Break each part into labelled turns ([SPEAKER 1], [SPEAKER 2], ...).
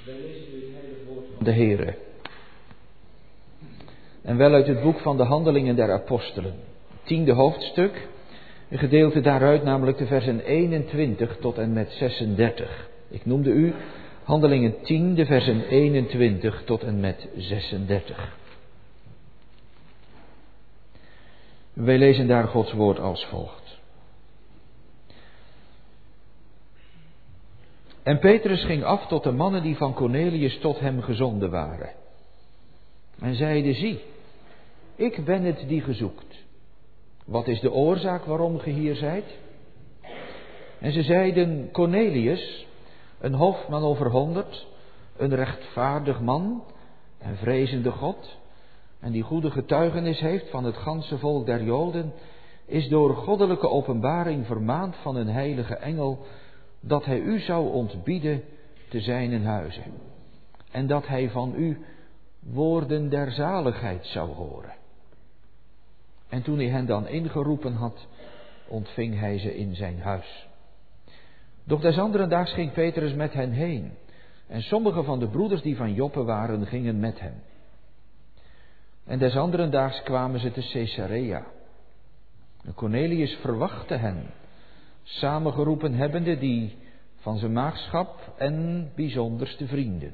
[SPEAKER 1] De Heere. En wel uit het boek van de Handelingen der Apostelen. 10e hoofdstuk. Een gedeelte daaruit, namelijk de versen 21 tot en met 36. Ik noemde u Handelingen 10, de versen 21 tot en met 36. Wij lezen daar Gods woord als volgt. En Petrus ging af tot de mannen die van Cornelius tot hem gezonden waren. En zeide, zie, ik ben het die gezoekt. Wat is de oorzaak waarom ge hier zijt? En ze zeiden, Cornelius, een hoofdman over 100, een rechtvaardig man en vrezende God, en die goede getuigenis heeft van het ganse volk der Joden, is door goddelijke openbaring vermaand van een heilige engel, dat hij u zou ontbieden te zijnen huize, en dat hij van u woorden der zaligheid zou horen. En toen hij hen dan ingeroepen had, ontving hij ze in zijn huis. Doch des anderen daags ging Petrus met hen heen, en sommige van de broeders die van Joppe waren, gingen met hem. En des anderen daags kwamen ze te Caesarea. En Cornelius verwachtte hen, samengeroepen hebbende die van zijn maagschap en bijzonderste vrienden.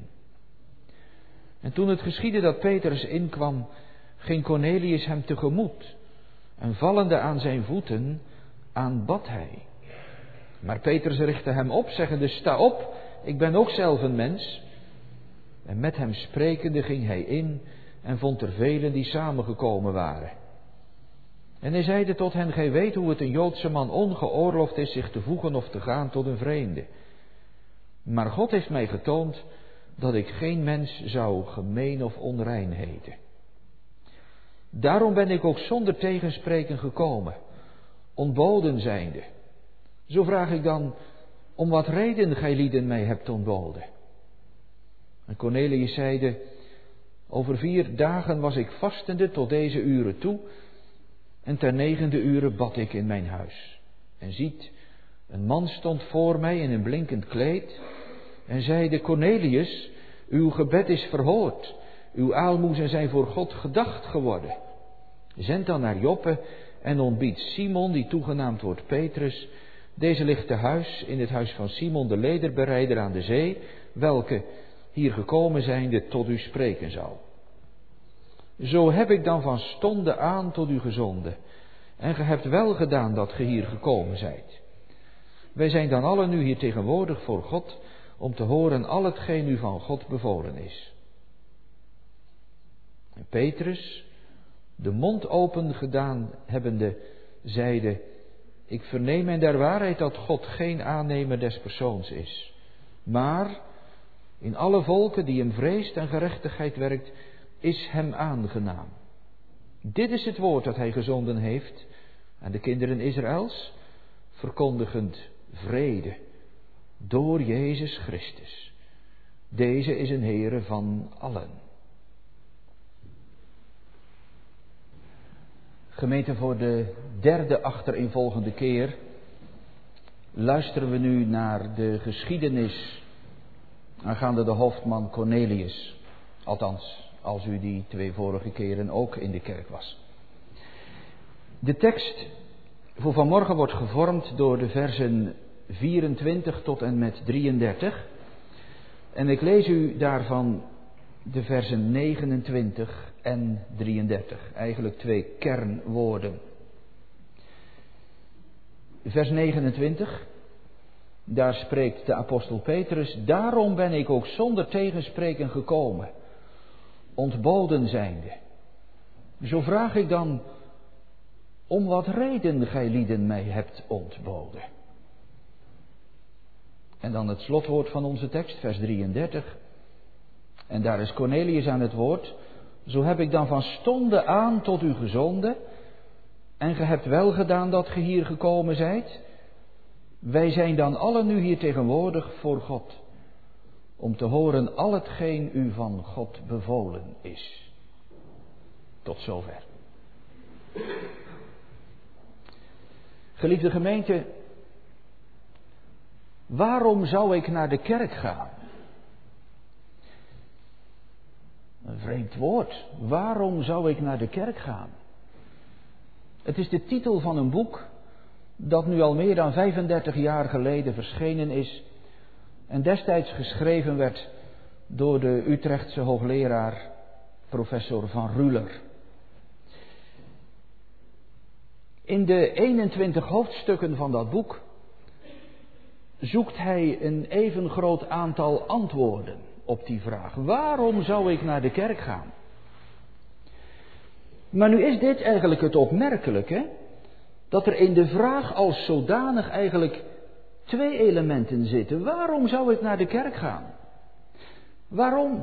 [SPEAKER 1] En toen het geschiedde dat Petrus inkwam, ging Cornelius hem tegemoet, en vallende aan zijn voeten, aanbad hij. Maar Petrus richtte hem op, zeggende, sta op, ik ben ook zelf een mens. En met hem sprekende ging hij in en vond er velen die samengekomen waren. En hij zeide tot hen, gij weet hoe het een Joodse man ongeoorloofd is zich te voegen of te gaan tot een vreemde. Maar God heeft mij getoond dat ik geen mens zou gemeen of onrein heten. Daarom ben ik ook zonder tegenspreken gekomen, ontboden zijnde. Zo vraag ik dan, om wat reden gij lieden mij hebt ontboden? En Cornelius zeide, over 4 dagen was ik vastende tot deze uren toe, en ter 9e ure bad ik in mijn huis. En ziet, een man stond voor mij in een blinkend kleed, en zeide, Cornelius, uw gebed is verhoord, uw aalmoezen zijn voor God gedacht geworden. Zend dan naar Joppe en ontbiedt Simon, die toegenaamd wordt Petrus. Deze ligt te huis in het huis van Simon de lederbereider aan de zee, welke hier gekomen zijnde tot u spreken zal. Zo heb ik dan van stonde aan tot u gezonden, en ge hebt wel gedaan dat ge hier gekomen zijt. Wij zijn dan allen nu hier tegenwoordig voor God, om te horen al hetgeen u van God bevolen is. En Petrus, de mond open gedaan hebbende, zeide, ik verneem in der waarheid dat God geen aannemer des persoons is, maar in alle volken die hem vreest en gerechtigheid werkt, is hem aangenaam. Dit is het woord dat hij gezonden heeft aan de kinderen Israëls, verkondigend vrede door Jezus Christus. Deze is een Heere van allen. Gemeente, voor de 3e achtereenvolgende keer luisteren we nu naar de geschiedenis aangaande de hoofdman Cornelius. Althans, als u die 2 vorige keren ook in de kerk was. De tekst voor vanmorgen wordt gevormd door de versen 24 tot en met 33. En ik lees u daarvan de versen 29 en 33. Eigenlijk 2 kernwoorden. Vers 29. Daar spreekt de apostel Petrus. Daarom ben ik ook zonder tegenspreken gekomen, ontboden zijnde. Zo vraag ik dan, om wat reden gij lieden mij hebt ontboden? En dan het slotwoord van onze tekst, vers 33. En daar is Cornelius aan het woord. Zo heb ik dan van stonde aan tot u gezonden, en ge hebt wel gedaan dat ge hier gekomen zijt. Wij zijn dan allen nu hier tegenwoordig voor God, om te horen al hetgeen u van God bevolen is. Tot zover. Geliefde gemeente, waarom zou ik naar de kerk gaan?
[SPEAKER 2] Een vreemd woord. Waarom zou ik naar de kerk gaan? Het is de titel van een boek dat nu al meer dan 35 jaar geleden verschenen is en destijds geschreven werd door de Utrechtse hoogleraar professor Van Ruler. In de 21 hoofdstukken van dat boek zoekt hij een even groot aantal antwoorden op die vraag. Waarom zou ik naar de kerk gaan? Maar nu is dit eigenlijk het opmerkelijke, dat er in de vraag als zodanig eigenlijk 2 elementen zitten. Waarom zou ik naar de kerk gaan? Waarom?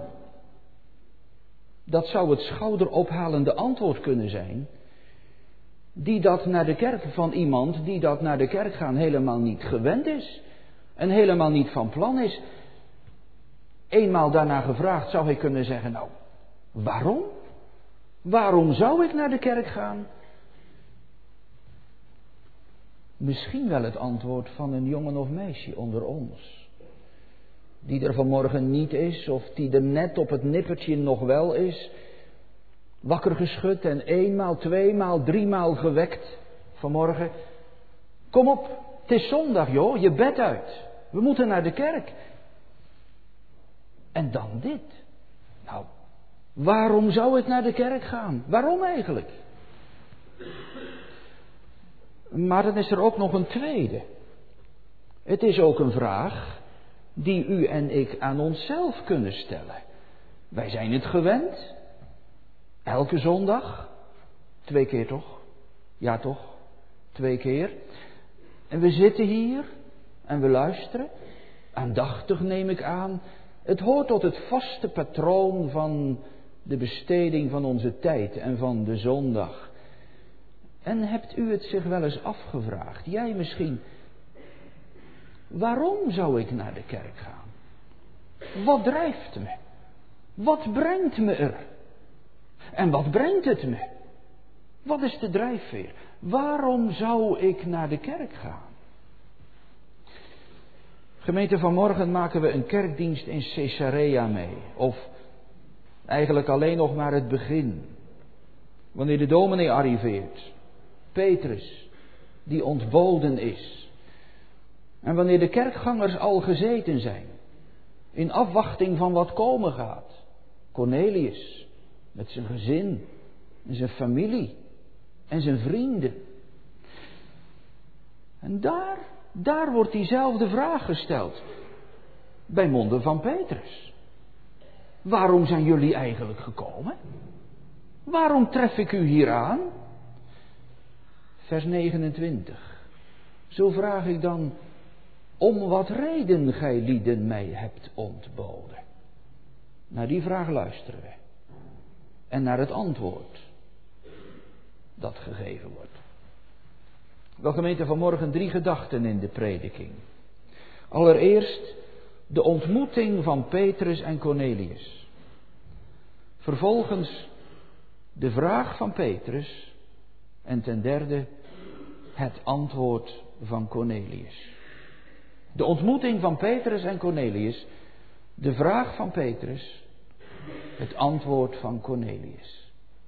[SPEAKER 2] Dat zou het schouderophalende antwoord kunnen zijn, die dat naar de kerk van iemand die dat naar de kerk gaan helemaal niet gewend is en helemaal niet van plan is. Eenmaal daarna gevraagd zou hij kunnen zeggen, nou, waarom? Waarom zou ik naar de kerk gaan? Misschien wel het antwoord van een jongen of meisje onder ons, die er vanmorgen niet is of die er net op het nippertje nog wel is, wakker geschud en 1 2 3 gewekt vanmorgen. Kom op, het is zondag joh, je bed uit. We moeten naar de kerk. En dan dit. Nou, waarom zou ik naar de kerk gaan? Waarom eigenlijk? Maar dan is er ook nog een tweede. Het is ook een vraag die u en ik aan onszelf kunnen stellen. Wij zijn het gewend. Elke zondag. 2 keer toch? Ja toch? 2 keer. En we zitten hier en we luisteren. Aandachtig neem ik aan. Het hoort tot het vaste patroon van de besteding van onze tijd en van de zondag. En hebt u het zich wel eens afgevraagd? Jij misschien. Waarom zou ik naar de kerk gaan? Wat drijft me? Wat brengt me er? En wat brengt het me? Wat is de drijfveer? Waarom zou ik naar de kerk gaan? Gemeente, vanmorgen maken we een kerkdienst in Caesarea mee. Of eigenlijk alleen nog maar het begin. Wanneer de dominee arriveert. Petrus, die ontboden is. En wanneer de kerkgangers al gezeten zijn. In afwachting van wat komen gaat. Cornelius, met zijn gezin en zijn familie en zijn vrienden. En daar wordt diezelfde vraag gesteld. Bij monden van Petrus. Waarom zijn jullie eigenlijk gekomen? Waarom tref ik u hier aan? Vers 29. Zo vraag ik dan, om wat reden gij lieden mij hebt ontboden? Naar die vraag luisteren we. En naar het antwoord dat gegeven wordt. Wel gemeente, vanmorgen 3 gedachten in de prediking. Allereerst de ontmoeting van Petrus en Cornelius. Vervolgens de vraag van Petrus. En ten derde het antwoord van Cornelius. De ontmoeting van Petrus en Cornelius. De vraag van Petrus. Het antwoord van Cornelius.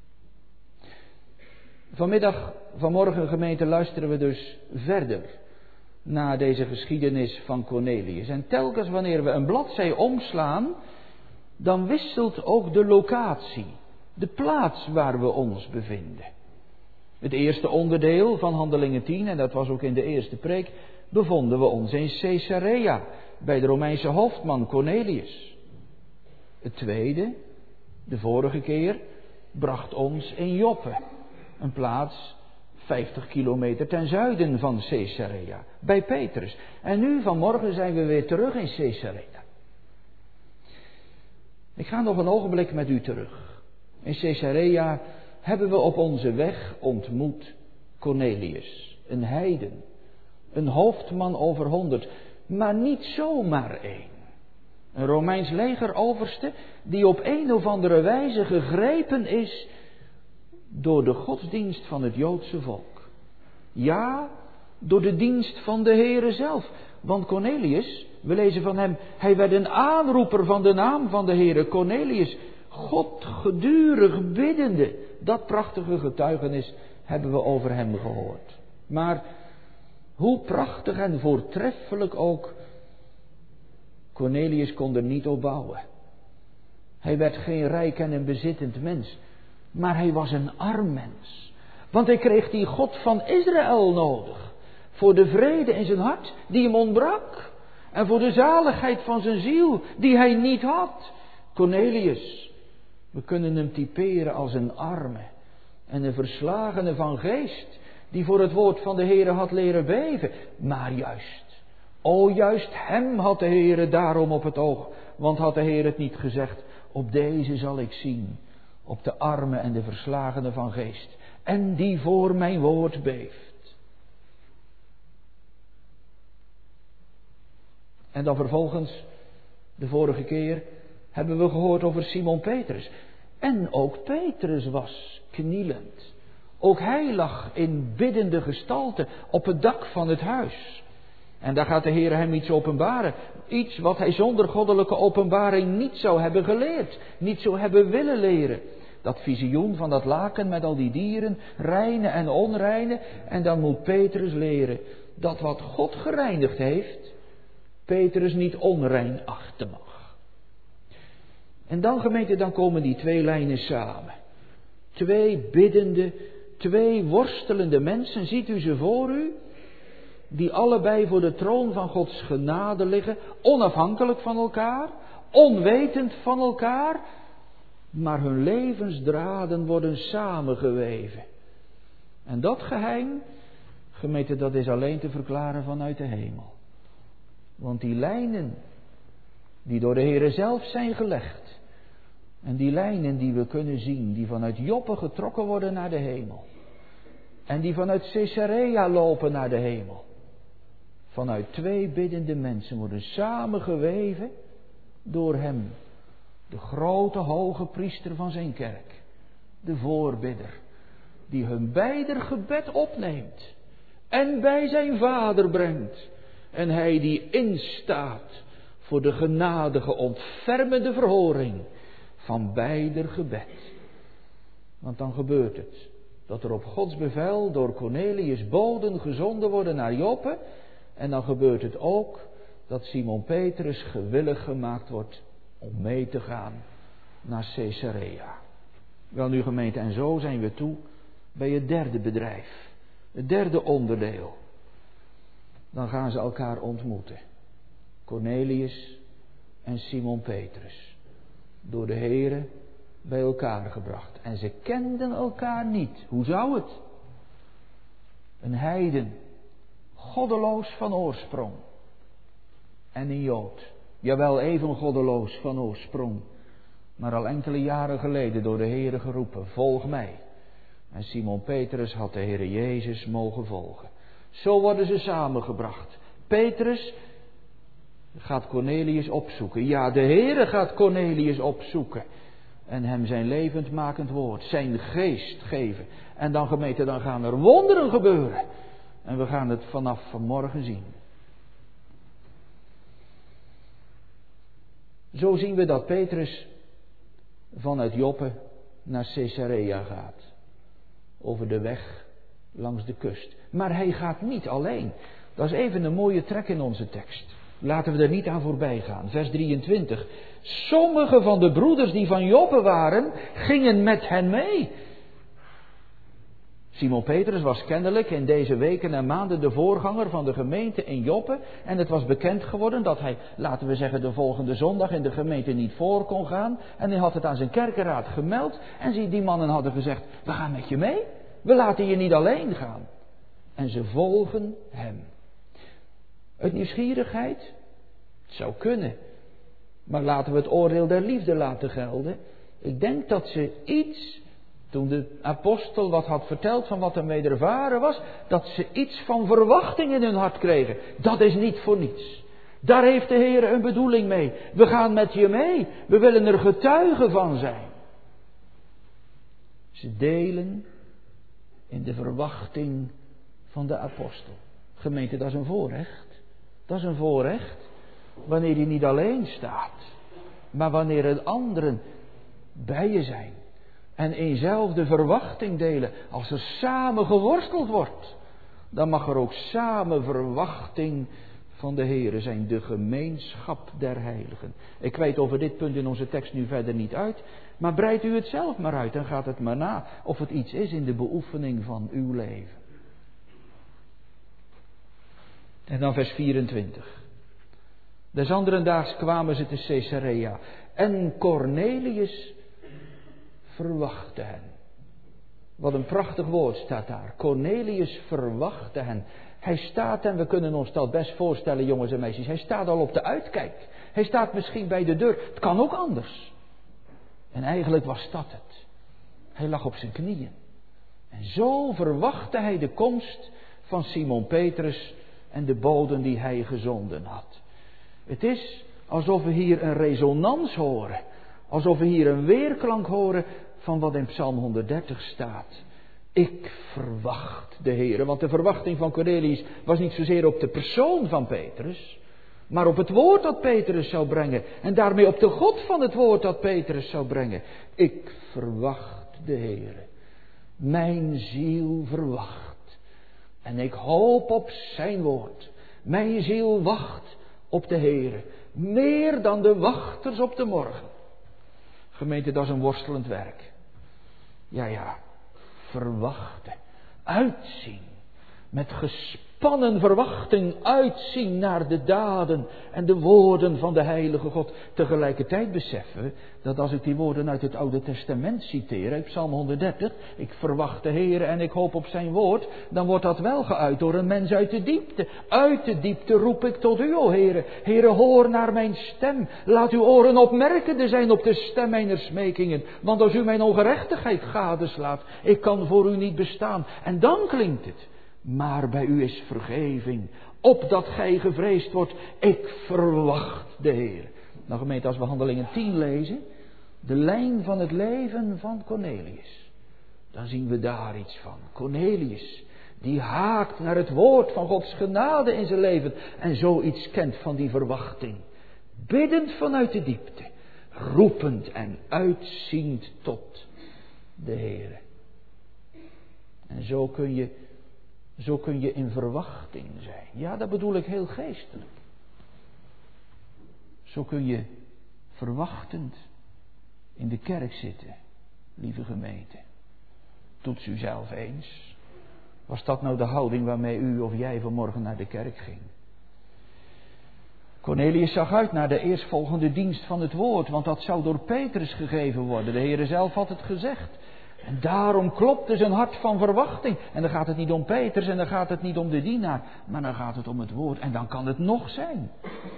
[SPEAKER 2] Vanmorgen gemeente, luisteren we dus verder naar deze geschiedenis van Cornelius. En telkens wanneer we een bladzij omslaan, dan wisselt ook de locatie, de plaats waar we ons bevinden. Het eerste onderdeel van Handelingen 10, en dat was ook in de eerste preek, bevonden we ons in Caesarea, bij de Romeinse hoofdman Cornelius. Het tweede, de vorige keer, bracht ons in Joppe, een plaats 50 kilometer ten zuiden van Caesarea, bij Petrus. En nu vanmorgen zijn we weer terug in Caesarea. Ik ga nog een ogenblik met u terug. In Caesarea hebben we op onze weg ontmoet Cornelius, een heiden, een hoofdman over 100, maar niet zomaar één. Een Romeins legeroverste die op een of andere wijze gegrepen is door de godsdienst van het Joodse volk. Ja, door de dienst van de Heere zelf. Want Cornelius, we lezen van hem, hij werd een aanroeper van de naam van de Heere. Cornelius, God gedurig biddende. Dat prachtige getuigenis hebben we over hem gehoord. Maar hoe prachtig en voortreffelijk ook, Cornelius kon er niet op bouwen. Hij werd geen rijk en een bezittend mens, maar hij was een arm mens. Want hij kreeg die God van Israël nodig. Voor de vrede in zijn hart die hem ontbrak. En voor de zaligheid van zijn ziel die hij niet had. Cornelius, we kunnen hem typeren als een arme en een verslagene van geest, die voor het woord van de Heere had leren beven. Maar juist hem had de Heere daarom op het oog. Want had de Heer het niet gezegd, op deze zal ik zien, op de arme en de verslagene van geest, en die voor mijn woord beeft. En dan vervolgens, de vorige keer, hebben we gehoord over Simon Petrus. En ook Petrus was knielend. Ook hij lag in biddende gestalte op het dak van het huis. En daar gaat de Heer hem iets openbaren. Iets wat hij zonder goddelijke openbaring niet zou hebben geleerd. Niet zou hebben willen leren. Dat visioen van dat laken met al die dieren, reine en onreine. En dan moet Petrus leren dat wat God gereinigd heeft, Petrus niet onrein achten mag. En dan gemeente, dan komen die twee lijnen samen. Twee biddende, twee worstelende mensen, ziet u ze voor u? Die allebei voor de troon van Gods genade liggen, onafhankelijk van elkaar, onwetend van elkaar, maar hun levensdraden worden samengeweven. En dat geheim, gemeente, dat is alleen te verklaren vanuit de hemel. Want die lijnen die door de Heere zelf zijn gelegd, en die lijnen die we kunnen zien, die vanuit Joppe getrokken worden naar de hemel, en die vanuit Caesarea lopen naar de hemel, vanuit twee biddende mensen worden samengeweven door hem, de grote hoge priester van zijn kerk, de voorbidder, die hun beider gebed opneemt en bij zijn Vader brengt, en hij die instaat voor de genadige ontfermende verhoring van beider gebed. Want dan gebeurt het dat er op Gods bevel door Cornelius boden gezonden worden naar Joppe. En dan gebeurt het ook dat Simon Petrus gewillig gemaakt wordt om mee te gaan naar Caesarea. Wel nu gemeente, en zo zijn we toe bij het derde bedrijf. Het derde onderdeel. Dan gaan ze elkaar ontmoeten. Cornelius en Simon Petrus. Door de Heere bij elkaar gebracht. En ze kenden elkaar niet. Hoe zou het? Een heiden. Goddeloos van oorsprong. En een Jood. Jawel, even goddeloos van oorsprong. Maar al enkele jaren geleden door de Heere geroepen. Volg mij. En Simon Petrus had de Heere Jezus mogen volgen. Zo worden ze samengebracht. Petrus gaat Cornelius opzoeken. Ja, de Heere gaat Cornelius opzoeken. En hem zijn levendmakend woord, zijn geest geven. En dan gemeente, dan gaan er wonderen gebeuren. En we gaan het vanaf vanmorgen zien. Zo zien we dat Petrus vanuit Joppe naar Caesarea gaat. Over de weg langs de kust. Maar hij gaat niet alleen. Dat is even een mooie trek in onze tekst. Laten we er niet aan voorbij gaan. Vers 23. Sommige van de broeders die van Joppe waren, gingen met hen mee. Simon Petrus was kennelijk in deze weken en maanden de voorganger van de gemeente in Joppe. En het was bekend geworden dat hij, laten we zeggen, de volgende zondag in de gemeente niet voor kon gaan. En hij had het aan zijn kerkenraad gemeld. En die mannen hadden gezegd, we gaan met je mee. We laten je niet alleen gaan. En ze volgen hem. Uit nieuwsgierigheid? Het zou kunnen. Maar laten we het oordeel der liefde laten gelden. Ik denk dat ze iets, toen de apostel wat had verteld van wat er mee ervaren was, dat ze iets van verwachting in hun hart kregen. Dat is niet voor niets. Daar heeft de Heer een bedoeling mee. We gaan met je mee. We willen er getuigen van zijn. Ze delen in de verwachting van de apostel. Gemeente, dat is een voorrecht. Dat is een voorrecht wanneer je niet alleen staat, maar wanneer het anderen bij je zijn. En eenzelfde verwachting delen. Als er samen geworsteld wordt, dan mag er ook samen verwachting van de Heere zijn. De gemeenschap der heiligen. Ik weet over dit punt in onze tekst nu verder niet uit. Maar breidt u het zelf maar uit en gaat het maar na of het iets is in de beoefening van uw leven. En dan vers 24. Des anderendaags kwamen ze te Caesarea. En Cornelius verwachtte hen. Wat een prachtig woord staat daar. Cornelius verwachtte hen. Hij staat, en we kunnen ons dat best voorstellen, jongens en meisjes. Hij staat al op de uitkijk. Hij staat misschien bij de deur. Het kan ook anders. En eigenlijk was dat het. Hij lag op zijn knieën. En zo verwachtte hij de komst van Simon Petrus en de boden die hij gezonden had. Het is alsof we hier een resonans horen. Alsof we hier een weerklank horen van wat in Psalm 130 staat. Ik verwacht de Heere. Want de verwachting van Cornelius was niet zozeer op de persoon van Petrus, maar op het woord dat Petrus zou brengen. En daarmee op de God van het woord dat Petrus zou brengen. Ik verwacht de Heere. Mijn ziel verwacht. En ik hoop op zijn woord. Mijn ziel wacht op de Heere. Meer dan de wachters op de morgen. Gemeente, dat is een worstelend werk. Ja. Verwachten. Uitzien. Met gespannen verwachting uitzien naar de daden en de woorden van de heilige God. Tegelijkertijd beseffen we dat als ik die woorden uit het Oude Testament citeer, uit Psalm 130, ik verwacht de Heere en ik hoop op zijn woord, dan wordt dat wel geuit door een mens uit de diepte. Uit de diepte roep ik tot u, o Heere. Heere, hoor naar mijn stem. Laat uw oren opmerkende zijn op de stem mijner smekingen. Want als u mijn ongerechtigheid gadeslaat, ik kan voor u niet bestaan. En dan klinkt het. Maar bij u is vergeving, opdat gij gevreesd wordt. Ik verwacht de Heer. Nou gemeente, als we Handelingen 10 lezen, de lijn van het leven van Cornelius, dan zien we daar iets van. Cornelius, die haakt naar het woord van Gods genade in zijn leven en zoiets kent van die verwachting. Biddend vanuit de diepte, roepend en uitziend tot de Heer. En zo kun je in verwachting zijn. Ja, dat bedoel ik heel geestelijk. Zo kun je verwachtend in de kerk zitten, lieve gemeente. Toets u zelf eens. Was dat nou de houding waarmee u of jij vanmorgen naar de kerk ging? Cornelius zag uit naar de eerstvolgende dienst van het woord, want dat zou door Petrus gegeven worden. De Heere zelf had het gezegd. En daarom klopte zijn hart van verwachting. En dan gaat het niet om Petrus en dan gaat het niet om de dienaar. Maar dan gaat het om het woord. En dan kan het nog zijn.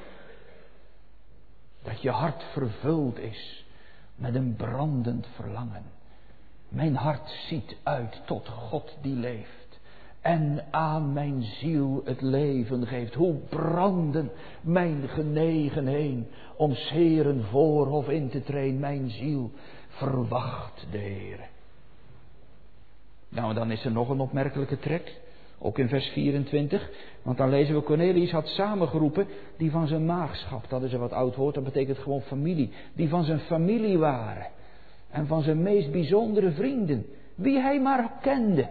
[SPEAKER 2] Dat je hart vervuld is met een brandend verlangen. Mijn hart ziet uit tot God die leeft. En aan mijn ziel het leven geeft. Hoe branden mijn genegen heen om 's Heeren voorhof in te treden. Mijn ziel verwacht de Heere. Nou, en dan is er nog een opmerkelijke trek. Ook in vers 24. Want dan lezen we, Cornelius had samengeroepen die van zijn maagschap. Dat is een wat oud woord, dat betekent gewoon familie. Die van zijn familie waren. En van zijn meest bijzondere vrienden. Wie hij maar kende.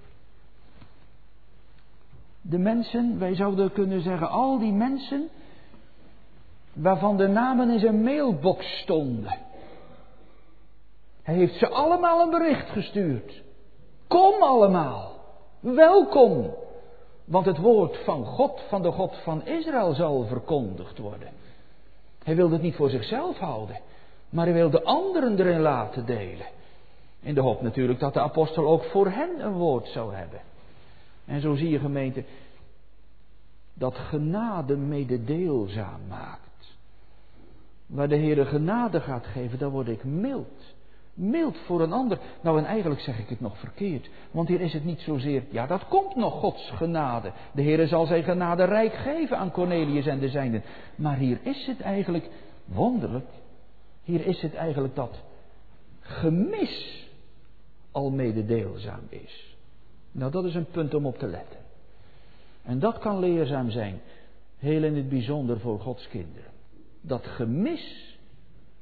[SPEAKER 2] De mensen, wij zouden kunnen zeggen, al die mensen waarvan de namen in zijn mailbox stonden. Hij heeft ze allemaal een bericht gestuurd. Kom allemaal, welkom, want het woord van God, van de God van Israël zal verkondigd worden. Hij wilde het niet voor zichzelf houden, maar hij wilde anderen erin laten delen. In de hoop natuurlijk dat de apostel ook voor hen een woord zou hebben. En zo zie je gemeente, dat genade mededeelzaam maakt. Waar de Heere genade gaat geven, daar word ik mild. Mild voor een ander. Nou, en eigenlijk zeg ik het nog verkeerd. Want hier is het niet zozeer, ja, dat komt nog, Gods genade. De Heere zal zijn genade rijk geven aan Cornelius en de zijnen. Maar hier is het eigenlijk, wonderlijk, hier is het eigenlijk dat gemis al mededeelzaam is. Nou, dat is een punt om op te letten. En dat kan leerzaam zijn, heel in het bijzonder voor Gods kinderen. Dat gemis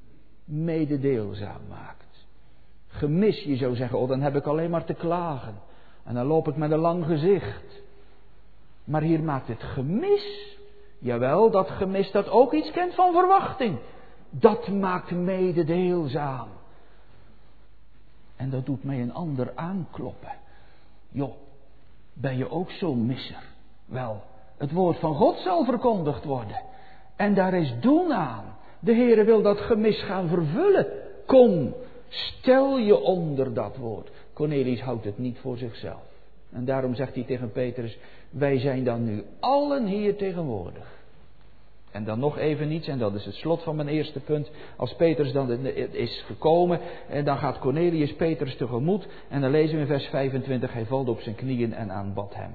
[SPEAKER 2] mededeelzaam maakt. Gemis, je zou zeggen, dan heb ik alleen maar te klagen. En dan loop ik met een lang gezicht. Maar hier maakt het gemis, jawel, dat gemis dat ook iets kent van verwachting. Dat maakt mededeelzaam. En dat doet mij een ander aankloppen. Joh, ben je ook zo'n misser? Wel, het woord van God zal verkondigd worden. En daar is doen aan. De Heere wil dat gemis gaan vervullen. Kom, stel je onder dat woord. Cornelius houdt het niet voor zichzelf. En daarom zegt hij tegen Petrus, wij zijn dan nu allen hier tegenwoordig. En dan nog even iets, en dat is het slot van mijn eerste punt. Als Petrus dan is gekomen, en dan gaat Cornelius Petrus tegemoet. En dan lezen we in vers 25, hij valt op zijn knieën en aanbad hem.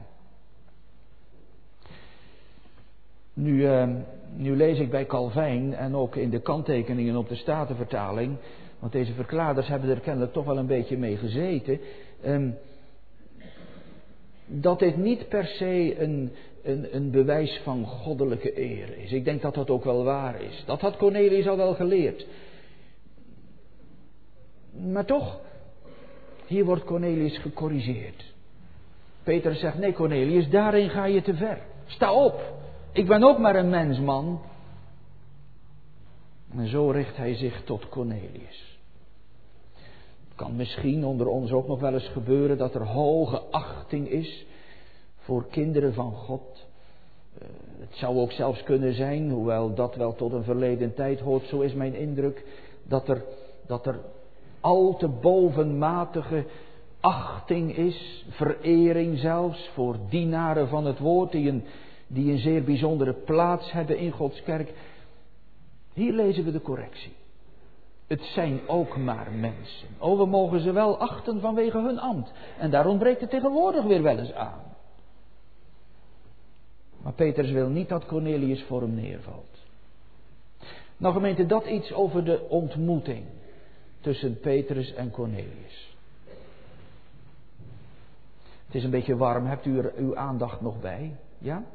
[SPEAKER 2] Nu lees ik bij Calvijn en ook in de kanttekeningen op de Statenvertaling, want deze verklaarders hebben er kennelijk toch wel een beetje mee gezeten, dat dit niet per se een bewijs van goddelijke eer is. Ik denk dat dat ook wel waar is. Dat had Cornelius al wel geleerd. Maar toch, hier wordt Cornelius gecorrigeerd. Petrus zegt, nee Cornelius, daarin ga je te ver. Sta op, ik ben ook maar een mens, man. En zo richt hij zich tot Cornelius. Het kan misschien onder ons ook nog wel eens gebeuren dat er hoge achting is voor kinderen van God. Het zou ook zelfs kunnen zijn, hoewel dat wel tot een verleden tijd hoort, zo is mijn indruk, dat er al te bovenmatige achting is, verering zelfs, voor dienaren van het woord die een zeer bijzondere plaats hebben in Gods kerk. Hier lezen we de correctie. Het zijn ook maar mensen. Oh, we mogen ze wel achten vanwege hun ambt. En daar ontbreekt het tegenwoordig weer wel eens aan. Maar Petrus wil niet dat Cornelius voor hem neervalt. Nou gemeente, dat iets over de ontmoeting tussen Petrus en Cornelius. Het is een beetje warm, hebt u er uw aandacht nog bij? Ja?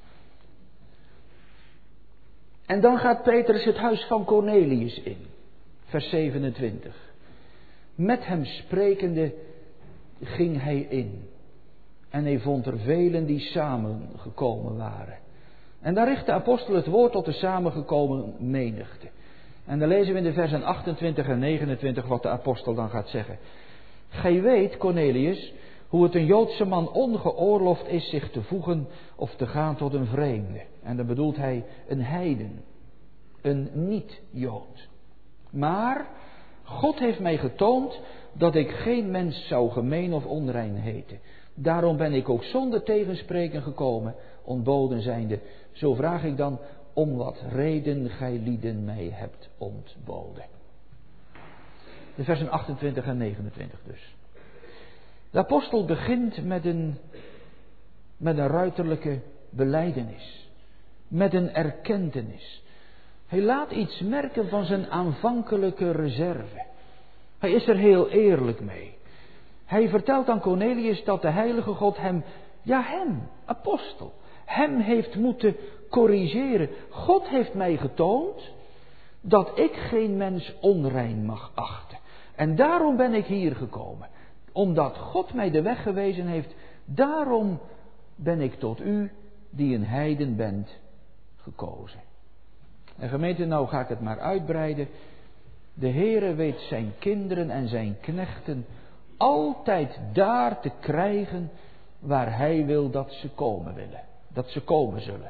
[SPEAKER 2] En dan gaat Petrus het huis van Cornelius in. Vers 27. Met hem sprekende ging hij in. En hij vond er velen die samengekomen waren. En daar richt de apostel het woord tot de samengekomen menigte. En dan lezen we in de versen 28 en 29 wat de apostel dan gaat zeggen. Gij weet, Cornelius, hoe het een Joodse man ongeoorloofd is zich te voegen of te gaan tot een vreemde. En dan bedoelt hij een heiden, een niet-Jood. Maar God heeft mij getoond dat ik geen mens zou gemeen of onrein heten. Daarom ben ik ook zonder tegenspreken gekomen, ontboden zijnde. Zo vraag ik dan, om wat reden gij lieden mij hebt ontboden. De versen 28 en 29 dus. De apostel begint met een ruiterlijke belijdenis. Met een erkentenis. Hij laat iets merken van zijn aanvankelijke reserve. Hij is er heel eerlijk mee. Hij vertelt aan Cornelius dat de heilige God hem, apostel, hem heeft moeten corrigeren. God heeft mij getoond dat ik geen mens onrein mag achten. En daarom ben ik hier gekomen. Omdat God mij de weg gewezen heeft, daarom ben ik tot u, die een heiden bent, gekozen. En gemeente, nou ga ik het maar uitbreiden. De Heere weet zijn kinderen en zijn knechten altijd daar te krijgen waar hij wil dat ze komen willen. Dat ze komen zullen.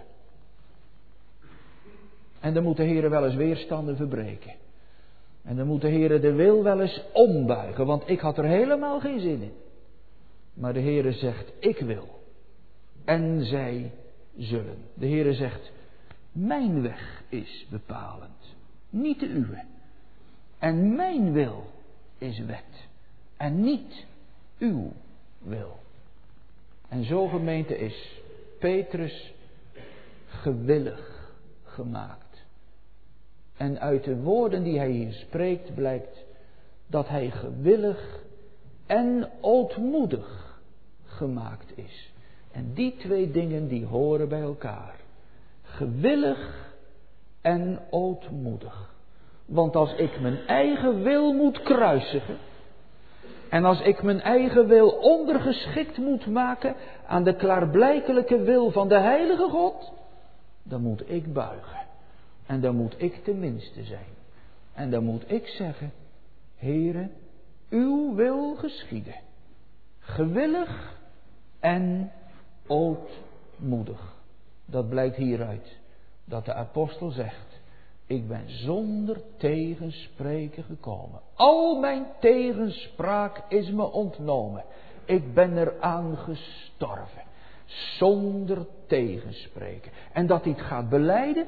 [SPEAKER 2] En dan moet de Heere wel eens weerstanden verbreken. En dan moet de Heere de wil wel eens ombuigen, want ik had er helemaal geen zin in. Maar de Heere zegt, ik wil. En zij zullen. De Heere zegt, mijn weg is bepalend, niet de uwe. En mijn wil is wet. En niet uw wil. En zo gemeente is Petrus gewillig gemaakt. En uit de woorden die hij hier spreekt blijkt dat hij gewillig en ootmoedig gemaakt is. En die twee dingen die horen bij elkaar. Gewillig en ootmoedig. Want als ik mijn eigen wil moet kruisigen, en als ik mijn eigen wil ondergeschikt moet maken aan de klaarblijkelijke wil van de heilige God, dan moet ik buigen. En dan moet ik tenminste zijn. En dan moet ik zeggen, Heere, uw wil geschieden. Gewillig en ootmoedig. Dat blijkt hieruit. Dat de apostel zegt, ik ben zonder tegenspreken gekomen. Al mijn tegenspraak is me ontnomen. Ik ben eraan gestorven. Zonder tegenspreken. En dat hij het gaat belijden.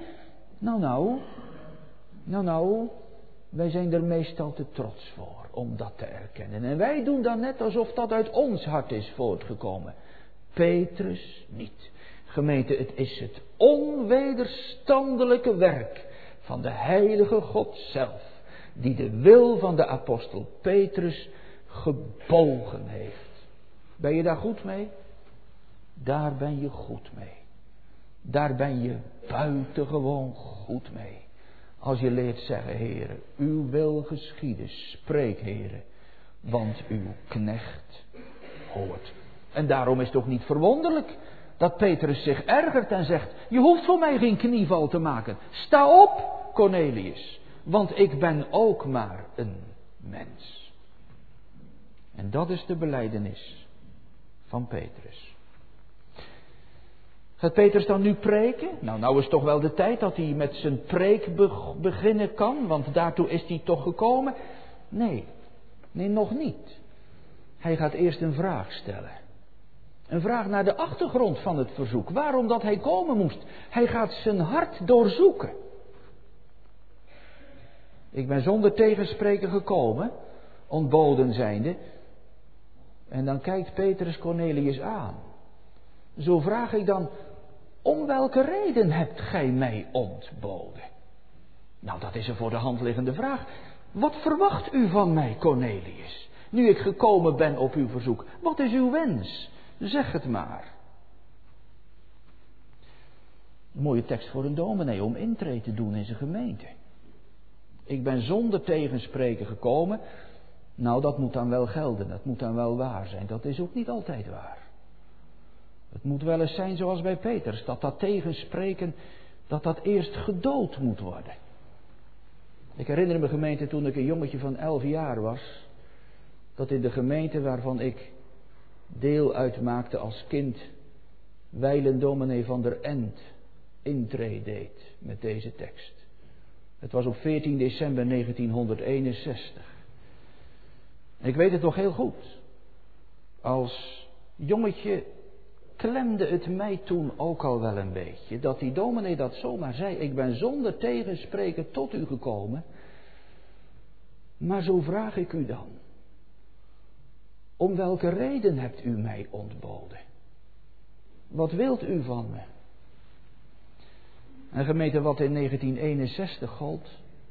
[SPEAKER 2] Nou, wij zijn er meestal te trots voor om dat te erkennen. En wij doen dan net alsof dat uit ons hart is voortgekomen. Petrus niet. Gemeente, het is het onwederstandelijke werk van de heilige God zelf, die de wil van de apostel Petrus gebogen heeft. Ben je daar goed mee? Daar ben je goed mee. Daar ben je buitengewoon goed mee. Als je leert zeggen, Heere, uw wil geschieden, spreek, Heere, want uw knecht hoort. En daarom is het ook niet verwonderlijk dat Petrus zich ergert en zegt, je hoeft voor mij geen knieval te maken. Sta op, Cornelius, want ik ben ook maar een mens. En dat is de belijdenis van Petrus. Gaat Petrus dan nu preken? Nou is toch wel de tijd dat hij met zijn preek beginnen kan, want daartoe is hij toch gekomen? Nee, nog niet. Hij gaat eerst een vraag stellen. Een vraag naar de achtergrond van het verzoek. Waarom dat hij komen moest. Hij gaat zijn hart doorzoeken. Ik ben zonder tegenspreken gekomen, ontboden zijnde. En dan kijkt Petrus Cornelius aan. Zo vraag ik dan, om welke reden hebt gij mij ontboden? Nou, dat is een voor de hand liggende vraag. Wat verwacht u van mij, Cornelius? Nu ik gekomen ben op uw verzoek. Wat is uw wens? Zeg het maar. Een mooie tekst voor een dominee om intrede te doen in zijn gemeente. Ik ben zonder tegenspreken gekomen. Nou, dat moet dan wel gelden. Dat moet dan wel waar zijn. Dat is ook niet altijd waar. Het moet wel eens zijn zoals bij Petrus. Dat tegenspreken, dat eerst gedood moet worden. Ik herinner me, gemeente, toen ik een jongetje van 11 jaar was. Dat in de gemeente waarvan ik deel uitmaakte als kind, wijlen dominee van der End intrede deed met deze tekst. Het was op 14 december 1961. En ik weet het nog heel goed. Als jongetje klemde het mij toen ook al wel een beetje, dat die dominee dat zomaar zei, ik ben zonder tegenspreken tot u gekomen, maar zo vraag ik u dan. Om welke reden hebt u mij ontboden? Wat wilt u van me? En gemeente, wat in 1961 gold,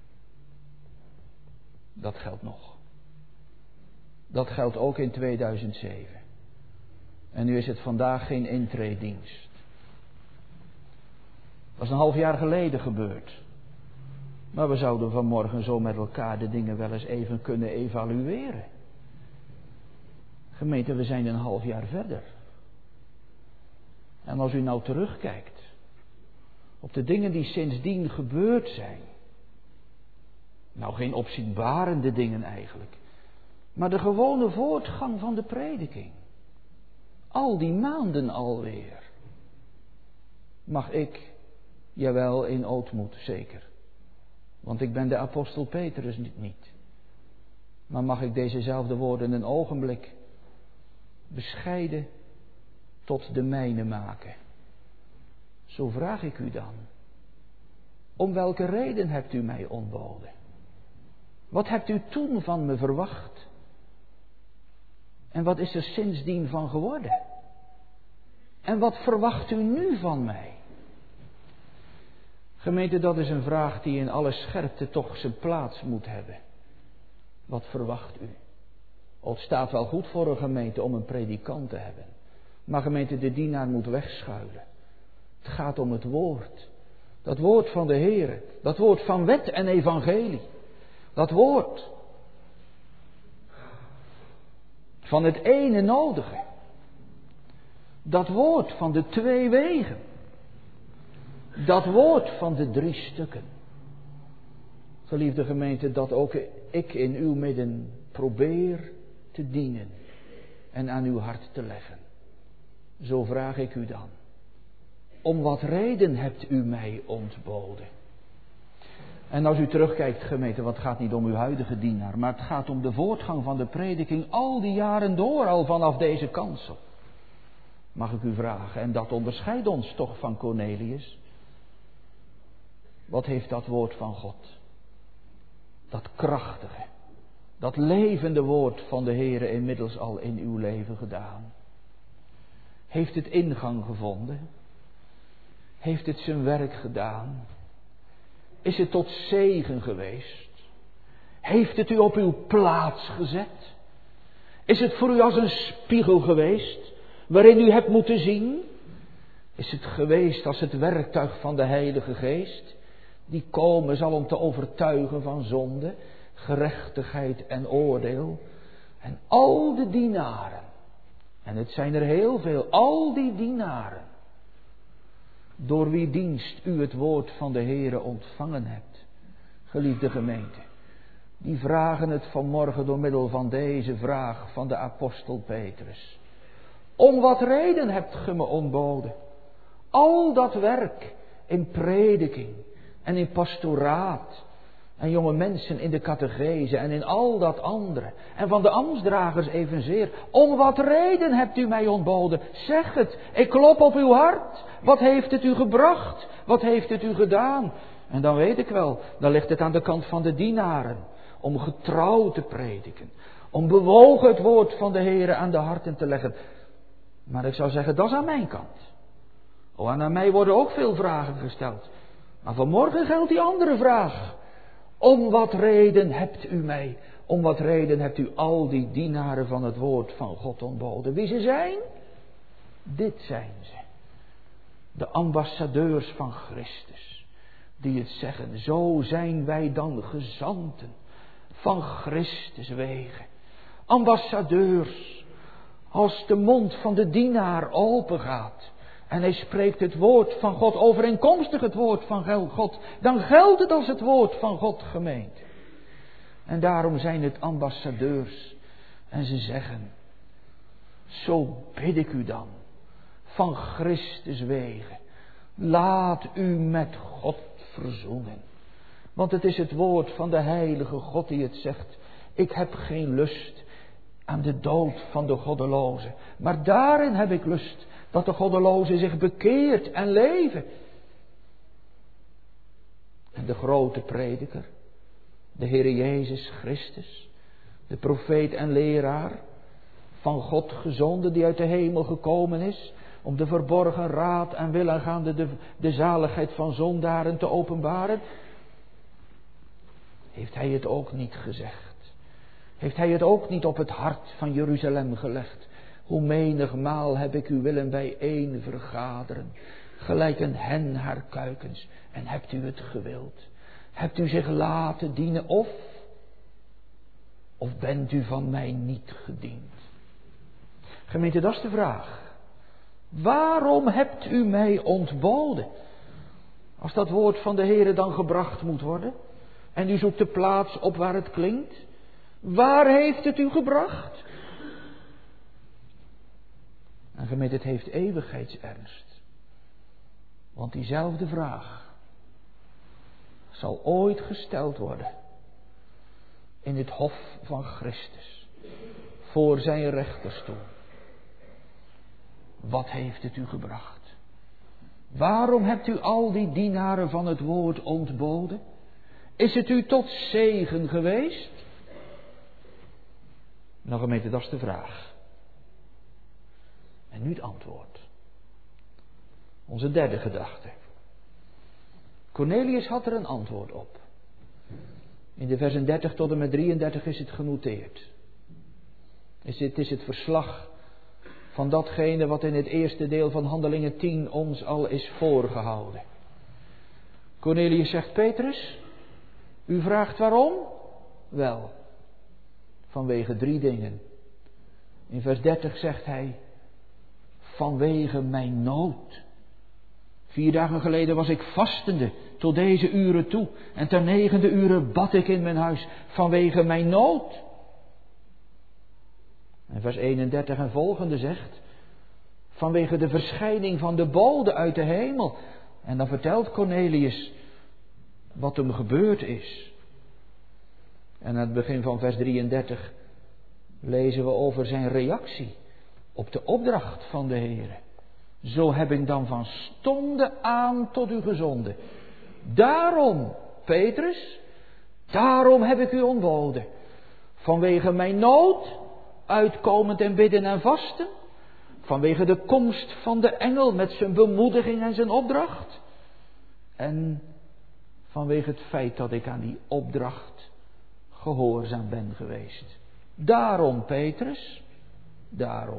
[SPEAKER 2] dat geldt nog. Dat geldt ook in 2007. En nu is het vandaag geen intreedienst. Dat is een half jaar geleden gebeurd. Maar we zouden vanmorgen zo met elkaar de dingen wel eens even kunnen evalueren. Gemeente, we zijn een half jaar verder. En als u nou terugkijkt op de dingen die sindsdien gebeurd zijn. Nou, geen opzienbarende dingen eigenlijk. Maar de gewone voortgang van de prediking. Al die maanden alweer. Mag ik, jawel, in ootmoed zeker. Want ik ben de apostel Petrus niet. Maar mag ik dezezelfde woorden een ogenblik bescheiden tot de mijne maken. Zo vraag ik u dan. Om welke reden hebt u mij ontboden? Wat hebt u toen van me verwacht? En wat is er sindsdien van geworden? En wat verwacht u nu van mij? Gemeente, dat is een vraag die in alle scherpte toch zijn plaats moet hebben. Wat verwacht u? Het staat wel goed voor een gemeente om een predikant te hebben. Maar gemeente, de dienaar moet wegschuilen. Het gaat om het woord. Dat woord van de Heere. Dat woord van wet en evangelie. Dat woord. Van het ene nodige. Dat woord van de 2 wegen. Dat woord van de 3 stukken. Geliefde gemeente, dat ook ik in uw midden probeer te dienen en aan uw hart te leggen. Zo vraag ik u dan. Om wat reden hebt u mij ontboden? En als u terugkijkt, gemeente, want het gaat niet om uw huidige dienaar, maar het gaat om de voortgang van de prediking al die jaren door, al vanaf deze kansel. Mag ik u vragen, en dat onderscheidt ons toch van Cornelius. Wat heeft dat woord van God? Dat krachtige, dat levende woord van de Heere inmiddels al in uw leven gedaan? Heeft het ingang gevonden? Heeft het zijn werk gedaan? Is het tot zegen geweest? Heeft het u op uw plaats gezet? Is het voor u als een spiegel geweest, waarin u hebt moeten zien? Is het geweest als het werktuig van de Heilige Geest, die komen zal om te overtuigen van zonde, gerechtigheid en oordeel? En al de dienaren, en het zijn er heel veel, al die dienaren, door wie dienst u het woord van de Heere ontvangen hebt, geliefde gemeente, die vragen het vanmorgen door middel van deze vraag van de apostel Petrus. Om wat reden hebt ge me ontboden? Al dat werk in prediking en in pastoraat en jonge mensen in de catechese en in al dat andere. En van de ambtsdragers evenzeer. Om wat reden hebt u mij ontboden? Zeg het, ik klop op uw hart. Wat heeft het u gebracht? Wat heeft het u gedaan? En dan weet ik wel, dan ligt het aan de kant van de dienaren. Om getrouw te prediken. Om bewogen het woord van de Heere aan de harten te leggen. Maar ik zou zeggen, dat is aan mijn kant. Oh, en aan mij worden ook veel vragen gesteld. Maar vanmorgen geldt die andere vraag. Om wat reden hebt u mij, om wat reden hebt u al die dienaren van het woord van God ontboden? Wie ze zijn? Dit zijn ze. De ambassadeurs van Christus. Die het zeggen, zo zijn wij dan gezanten van Christus wegen. Ambassadeurs, als de mond van de dienaar open gaat en hij spreekt het woord van God, overeenkomstig het woord van God, dan geldt het als het woord van God, gemeente. En daarom zijn het ambassadeurs. En ze zeggen, zo bid ik u dan, van Christus wegen, laat u met God verzoenen. Want het is het woord van de heilige God die het zegt. Ik heb geen lust aan de dood van de goddeloze, maar daarin heb ik lust dat de goddeloze zich bekeert en leven. En de grote prediker, de Heere Jezus Christus, de profeet en leraar, van God gezonden die uit de hemel gekomen is, om de verborgen raad en wil aangaande de zaligheid van zondaren te openbaren. Heeft hij het ook niet gezegd? Heeft hij het ook niet op het hart van Jeruzalem gelegd? Hoe menigmaal heb ik u willen bijeen vergaderen, gelijk een hen haar kuikens, en hebt u het gewild? Hebt u zich laten dienen of bent u van mij niet gediend? Gemeente, dat is de vraag. Waarom hebt u mij ontboden? Als dat woord van de Heere dan gebracht moet worden, en u zoekt de plaats op waar het klinkt, waar heeft het u gebracht? En gemeente, het heeft eeuwigheidsernst. Want diezelfde vraag zal ooit gesteld worden in het hof van Christus, voor zijn rechterstoel. Wat heeft het u gebracht? Waarom hebt u al die dienaren van het woord ontboden? Is het u tot zegen geweest? Nou gemeente, dat is de vraag. En nu het antwoord. Onze derde gedachte. Cornelius had er een antwoord op. In de versen 30 tot en met 33 is het genoteerd. Het is het verslag van datgene wat in het eerste deel van Handelingen 10 ons al is voorgehouden. Cornelius zegt, Petrus, u vraagt waarom? Wel, vanwege 3 dingen. In vers 30 zegt hij, vanwege mijn nood. 4 dagen geleden was ik vastende tot deze uren toe. En ter 9e ure bad ik in mijn huis vanwege mijn nood. En vers 31 en volgende zegt, vanwege de verschijning van de bode uit de hemel. En dan vertelt Cornelius wat hem gebeurd is. En aan het begin van vers 33 lezen we over zijn reactie op de opdracht van de Heere. Zo heb ik dan van stonde aan tot u gezonden. Daarom, Petrus, daarom heb ik u ontboden. Vanwege mijn nood, uitkomend en bidden en vasten. Vanwege de komst van de engel met zijn bemoediging en zijn opdracht. En vanwege het feit dat ik aan die opdracht gehoorzaam ben geweest. Daarom, Petrus, daarom.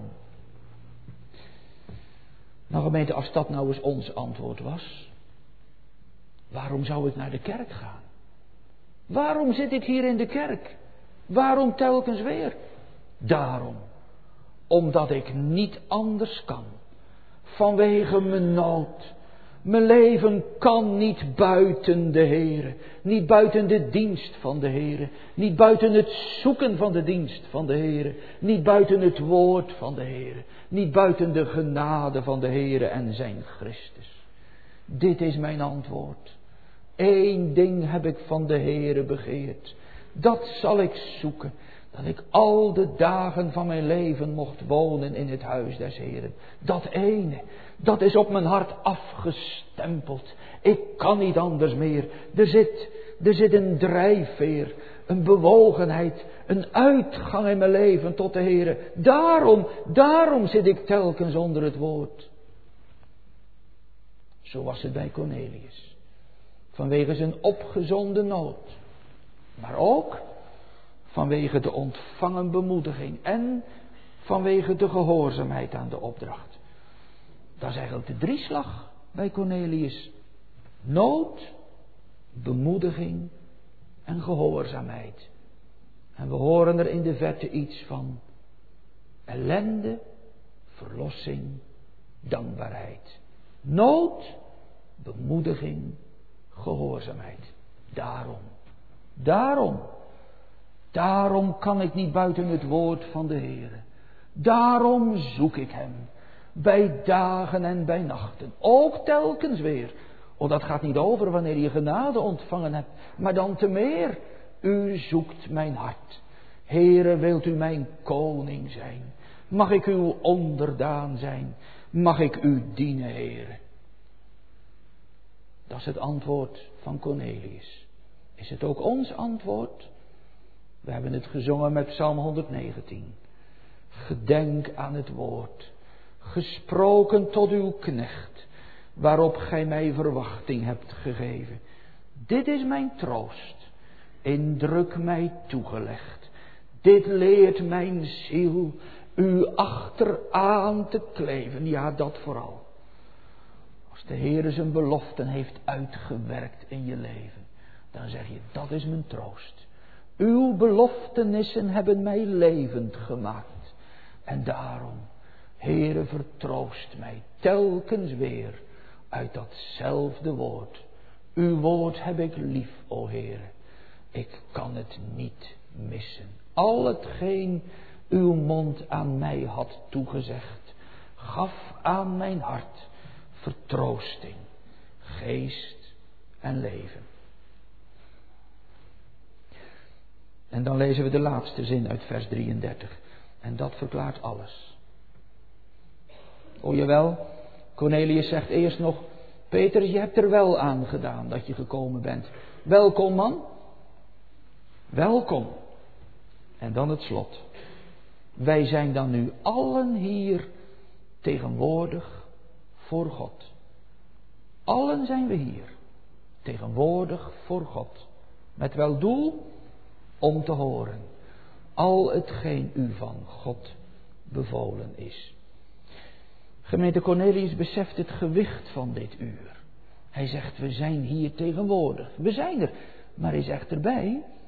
[SPEAKER 2] Nou gemeente, als dat nou eens ons antwoord was. Waarom zou ik naar de kerk gaan? Waarom zit ik hier in de kerk? Waarom telkens weer? Daarom. Omdat ik niet anders kan. Vanwege mijn nood. Mijn leven kan niet buiten de Heere. Niet buiten de dienst van de Heere. Niet buiten het zoeken van de dienst van de Heere. Niet buiten het woord van de Heere. Niet buiten de genade van de Heere en zijn Christus. Dit is mijn antwoord. 1 ding heb ik van de Heere begeerd. Dat zal ik zoeken. Dat ik al de dagen van mijn leven mocht wonen in het huis des Heeren. Dat ene, dat is op mijn hart afgestempeld. Ik kan niet anders meer. Er zit een drijfveer, een bewogenheid, een uitgang in mijn leven tot de Heeren. Daarom zit ik telkens onder het woord. Zo was het bij Cornelius. Vanwege zijn opgezonden nood. Maar ook vanwege de ontvangen bemoediging en vanwege de gehoorzaamheid aan de opdracht. Dat is eigenlijk de drieslag bij Cornelius. Nood, bemoediging en gehoorzaamheid. En we horen er in de verte iets van ellende, verlossing, dankbaarheid. Nood, bemoediging, gehoorzaamheid. Daarom kan ik niet buiten het woord van de Heere. Daarom zoek ik hem. Bij dagen en bij nachten. Ook telkens weer. Oh, dat gaat niet over wanneer je genade ontvangen hebt. Maar dan te meer. U zoekt mijn hart. Heere, wilt u mijn koning zijn? Mag ik uw onderdaan zijn? Mag ik u dienen, Heere? Dat is het antwoord van Cornelius. Is het ook ons antwoord? We hebben het gezongen met Psalm 119. Gedenk aan het woord, gesproken tot uw knecht, waarop gij mij verwachting hebt gegeven. Dit is mijn troost, in druk mij toegelegd. Dit leert mijn ziel u achteraan te kleven. Ja, dat vooral. Als de Heer zijn beloften heeft uitgewerkt in je leven, dan zeg je, dat is mijn troost. Uw beloftenissen hebben mij levend gemaakt. En daarom, Heere, vertroost mij telkens weer uit datzelfde woord. Uw woord heb ik lief, o Heere. Ik kan het niet missen. Al hetgeen uw mond aan mij had toegezegd, gaf aan mijn hart vertroosting, geest en leven. En dan lezen we de laatste zin uit vers 33. En dat verklaart alles. O jawel, Cornelius zegt eerst nog, Petrus, je hebt er wel aan gedaan dat je gekomen bent. Welkom, man. Welkom. En dan het slot. Wij zijn dan nu allen hier tegenwoordig voor God. Allen zijn we hier tegenwoordig voor God. Met welk doel? Om te horen al hetgeen u van God bevolen is. Gemeente, Cornelius beseft het gewicht van dit uur. Hij zegt, we zijn hier tegenwoordig. We zijn er. Maar hij zegt erbij,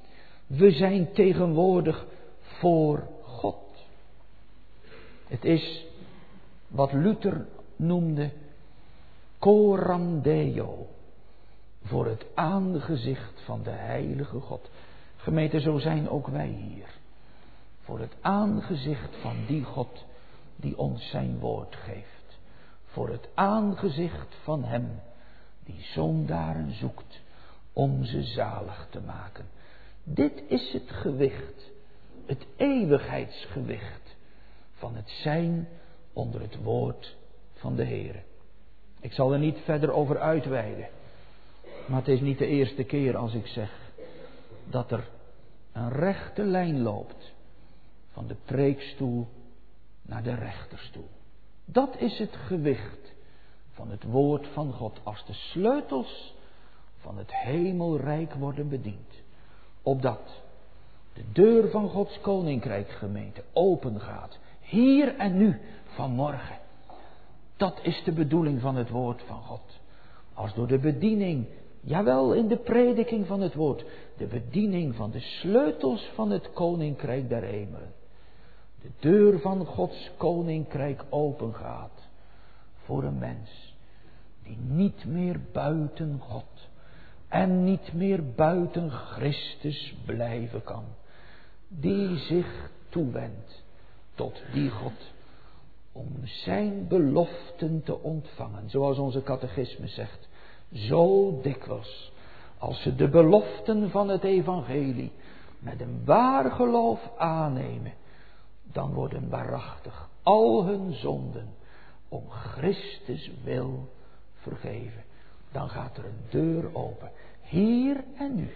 [SPEAKER 2] We zijn tegenwoordig voor God. Het is wat Luther noemde coram Deo. Voor het aangezicht van de heilige God. Gemeente, zo zijn ook wij hier. Voor het aangezicht van die God die ons zijn woord geeft. Voor het aangezicht van hem die zondaren zoekt om ze zalig te maken. Dit is het gewicht, het eeuwigheidsgewicht van het zijn onder het woord van de Heere. Ik zal er niet verder over uitweiden, maar het is niet de eerste keer als ik zeg dat er een rechte lijn loopt van de preekstoel naar de rechterstoel. Dat is het gewicht van het woord van God als de sleutels van het hemelrijk worden bediend. Opdat de deur van Gods koninkrijk, gemeente, open gaat. Hier en nu, vanmorgen. Dat is de bedoeling van het woord van God. Als door de bediening, jawel in de prediking van het woord, de bediening van de sleutels van het koninkrijk der hemelen. De deur van Gods koninkrijk open gaat voor een mens die niet meer buiten God en niet meer buiten Christus blijven kan. Die zich toewendt tot die God om zijn beloften te ontvangen. Zoals onze catechisme zegt. Zo dikwijls als ze de beloften van het evangelie met een waar geloof aannemen. Dan worden waarachtig al hun zonden om Christus wil vergeven. Dan gaat er een deur open. Hier en nu.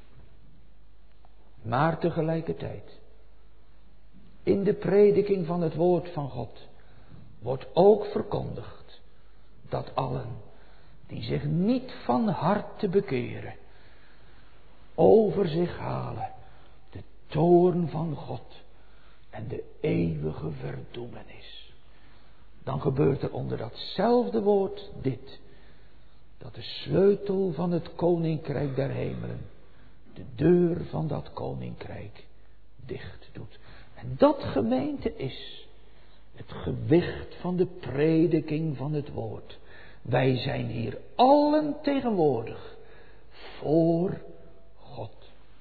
[SPEAKER 2] Maar tegelijkertijd. In de prediking van het woord van God. Wordt ook verkondigd. Dat allen die zich niet van harte bekeren. Over zich halen. De toorn van God. En de eeuwige verdoemenis. Dan gebeurt er onder datzelfde woord dit. Dat de sleutel van het koninkrijk der hemelen de deur van dat koninkrijk dicht doet. En dat, gemeente, is het gewicht van de prediking van het woord. Wij zijn hier allen tegenwoordig voor God.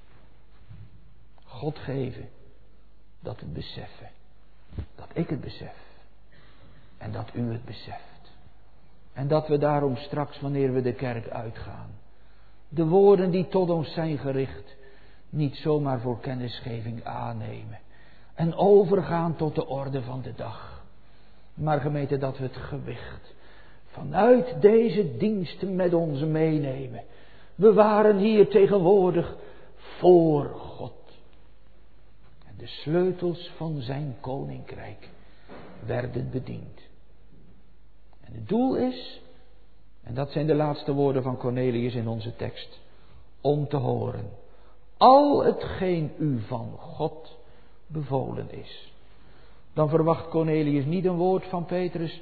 [SPEAKER 2] God geven dat we beseffen. Dat ik het besef. En dat u het beseft. En dat we daarom straks, wanneer we de kerk uitgaan, de woorden die tot ons zijn gericht, niet zomaar voor kennisgeving aannemen. En overgaan tot de orde van de dag. Maar gemeente, dat we het gewicht vanuit deze diensten met ons meenemen. We waren hier tegenwoordig voor God. En de sleutels van zijn koninkrijk werden bediend. En het doel is, en dat zijn de laatste woorden van Cornelius in onze tekst, om te horen al hetgeen u van God bevolen is. Dan verwacht Cornelius niet een woord van Petrus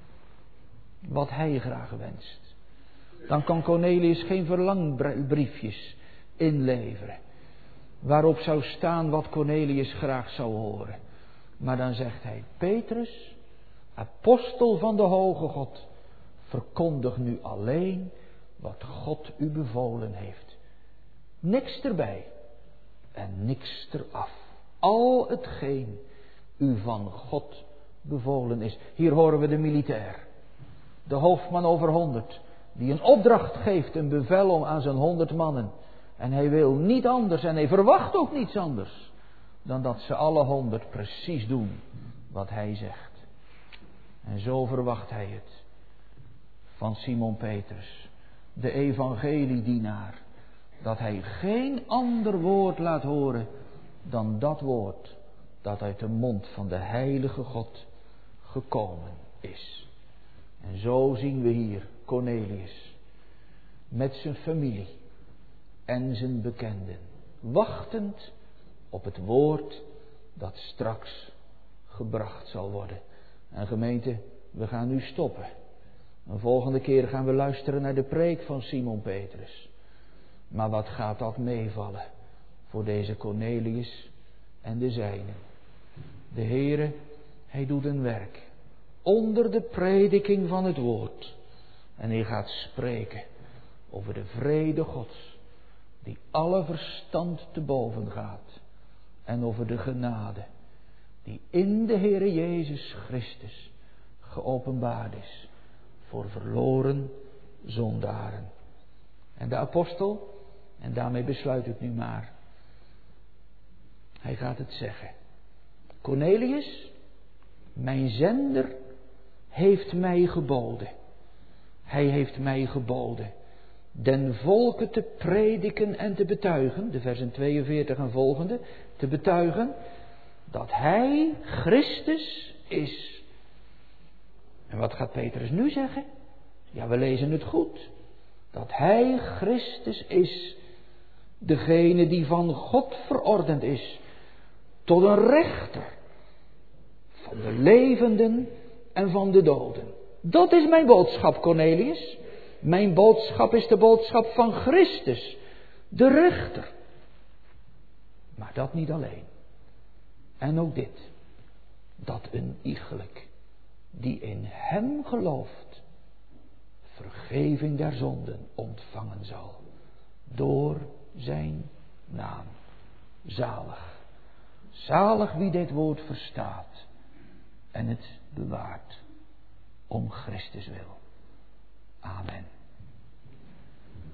[SPEAKER 2] wat hij graag wenst. Dan kan Cornelius geen verlangbriefjes inleveren waarop zou staan wat Cornelius graag zou horen. Maar dan zegt hij: Petrus, apostel van de hoge God, verkondig nu alleen wat God u bevolen heeft. Niks erbij en niks eraf. Al hetgeen u van God bevolen is. Hier horen we de militair. De hoofdman over 100. Die een opdracht geeft, een bevel om aan zijn 100 mannen. En hij wil niet anders en hij verwacht ook niets anders. Dan dat ze alle 100 precies doen wat hij zegt. En zo verwacht hij het van Simon Petrus, de evangeliedienaar, dat hij geen ander woord laat horen dan dat woord dat uit de mond van de heilige God gekomen is. En zo zien we hier Cornelius met zijn familie en zijn bekenden, wachtend op het woord dat straks gebracht zal worden. En gemeente, we gaan nu stoppen. Een volgende keer gaan we luisteren naar de preek van Simon Petrus. Maar wat gaat dat meevallen voor deze Cornelius en de zijnen. De Heere, hij doet een werk onder de prediking van het woord. En hij gaat spreken over de vrede Gods, die alle verstand te boven gaat. En over de genade, die in de Heere Jezus Christus geopenbaard is voor verloren zondaren. En de apostel, en daarmee besluit ik nu maar, hij gaat het zeggen. Cornelius, mijn zender, heeft mij geboden. Hij heeft mij geboden den volke te prediken en te betuigen, de versen 42 en volgende, te betuigen dat hij Christus is. En wat gaat Petrus nu zeggen? Ja, we lezen het goed. Dat hij Christus is, degene die van God verordend is tot een rechter van de levenden en van de doden. Dat is mijn boodschap, Cornelius. Mijn boodschap is de boodschap van Christus, de rechter. Maar dat niet alleen. En ook dit, dat een iegelijk die in hem gelooft, vergeving der zonden ontvangen zal, door zijn naam. Zalig. Zalig wie dit woord verstaat en het bewaart om Christus wil. Amen.